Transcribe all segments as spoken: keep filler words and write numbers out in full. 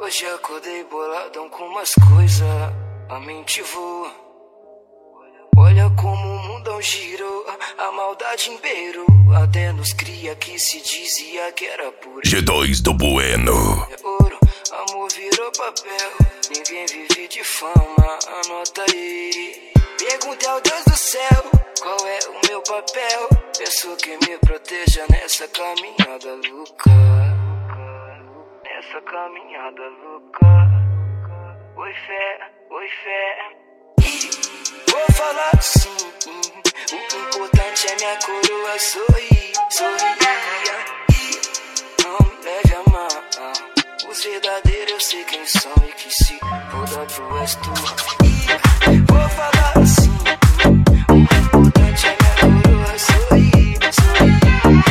Hoje acordei boladão com umas coisas, a mente voa. Olha como o mundão girou, a maldade imperou. Até nos cria que se dizia que era puro. G dois do Bueno. É ouro, amor virou papel. Ninguém vive de fama, anota aí. Perguntei ao Deus do céu, qual é o meu papel? Peço que me proteja nessa caminhada louca. Nessa caminhada louca. Oi fé, oi fé. E vou falar sim. O importante é minha coroa sorrir, sorrir. E não me leve a mal. Os verdadeiros eu sei quem são e que se foda pro resto. E vou falar sim. O importante é minha coroa sorrir, sorrir.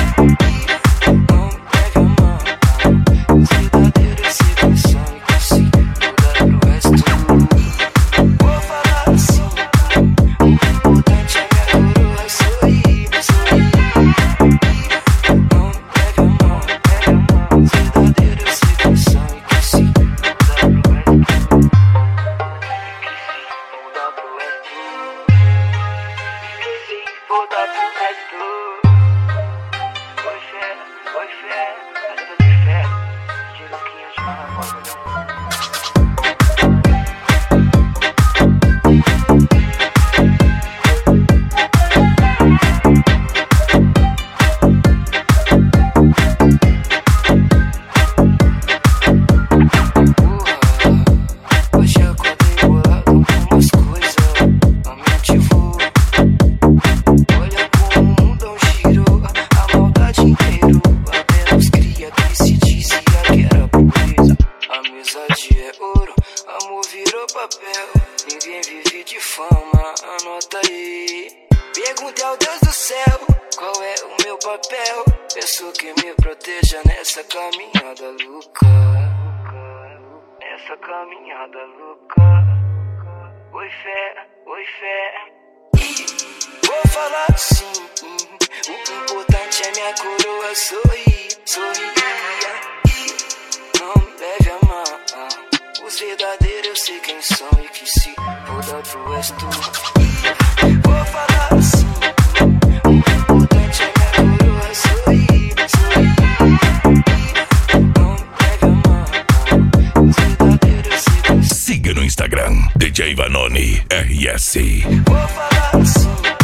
Ninguém vive de fama, anota aí. Perguntei ao Deus do céu, qual é o meu papel? Peço que me proteja nessa caminhada louca. Nessa caminhada louca. Oi fé, oi fé. E vou falar sim. O importante é minha coroa sorrir, sorrir. E não me leve a mal. Os verdadeiros eu sei quem são e que se foda pro resto. Vou falar assim. O importante é minha coroa sorrir, sorrir. Não me leve a mal. Os verdadeiros eu sei quem são. Siga no Instagram, D J Vanoni R S. Vou falar assim.